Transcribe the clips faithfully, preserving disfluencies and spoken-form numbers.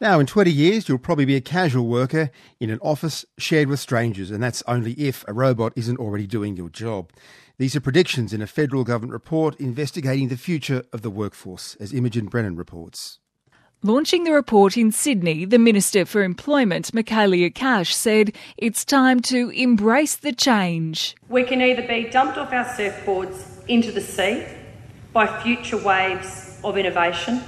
Now, in twenty years, you'll probably be a casual worker in an office shared with strangers, and that's only if a robot isn't already doing your job. These are predictions in a federal government report investigating the future of the workforce, as Imogen Brennan reports. Launching the report in Sydney, the Minister for Employment, Michaelia Cash, said it's time to embrace the change. We can either be dumped off our surfboards into the sea by future waves of innovation,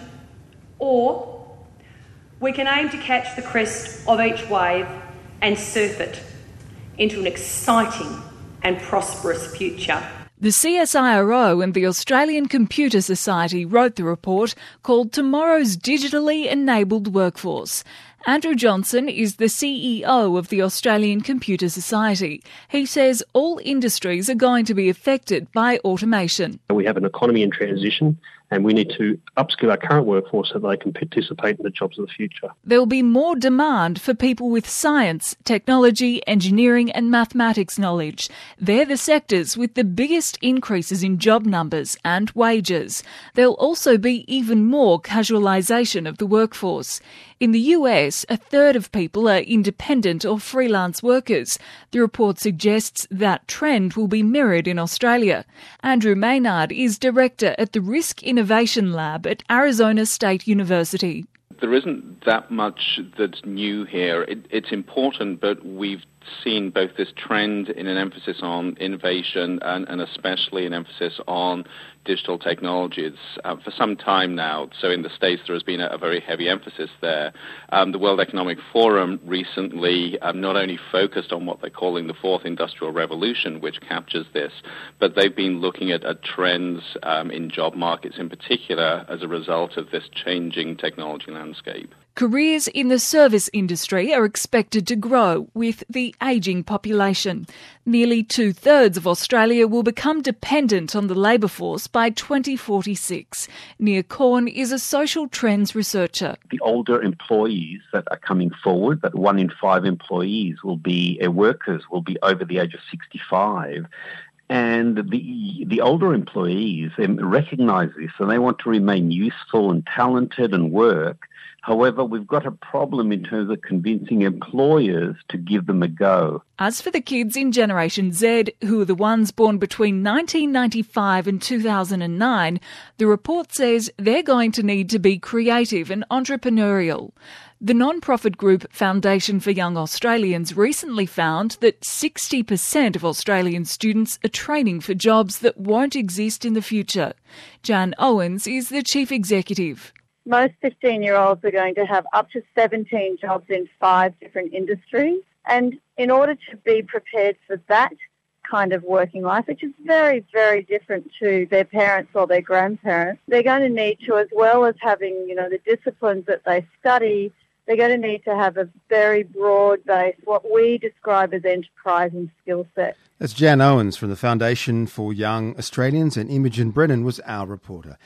or we can aim to catch the crest of each wave and surf it into an exciting and prosperous future. The C S I R O and the Australian Computer Society wrote the report called Tomorrow's Digitally Enabled Workforce. Andrew Johnson is the C E O of the Australian Computer Society. He says all industries are going to be affected by automation. We have an economy in transition, and we need to upskill our current workforce so they can participate in the jobs of the future. There'll be more demand for people with science, technology, engineering and mathematics knowledge. They're the sectors with the biggest increases in job numbers and wages. There'll also be even more casualisation of the workforce. In the U S, a third of people are independent or freelance workers. The report suggests that trend will be mirrored in Australia. Andrew Maynard is director at the Risk Innovation Lab at Arizona State University. There isn't that much that's new here. It, it's important, but we've seen both this trend in an emphasis on innovation and, and especially an emphasis on digital technologies uh, for some time now. So in the States, there has been a, a very heavy emphasis there. Um, the World Economic Forum recently um, not only focused on what they're calling the fourth industrial revolution, which captures this, but they've been looking at, at trends um, in job markets in particular as a result of this changing technology landscape. Careers in the service industry are expected to grow with the ageing population. Nearly two-thirds of Australia will become dependent on the labour force by twenty forty-six. Nia Korn is a social trends researcher. The older employees that are coming forward, that one in five employees will be, uh, workers will be over the age of sixty-five. And the the older employees um, recognise this and they want to remain useful and talented and work. However, we've got a problem in terms of convincing employers to give them a go. As for the kids in Generation Z, who are the ones born between nineteen ninety-five and two thousand nine, the report says they're going to need to be creative and entrepreneurial. The non-profit group Foundation for Young Australians recently found that sixty percent of Australian students are training for jobs that won't exist in the future. Jan Owens is the chief executive. Most fifteen-year-olds are going to have up to seventeen jobs in five different industries. And in order to be prepared for that kind of working life, which is very, very different to their parents or their grandparents, they're going to need to, as well as having, you know, the disciplines that they study, they're going to need to have a very broad base, what we describe as enterprise and skill set. That's Jan Owens from the Foundation for Young Australians, and Imogen Brennan was our reporter.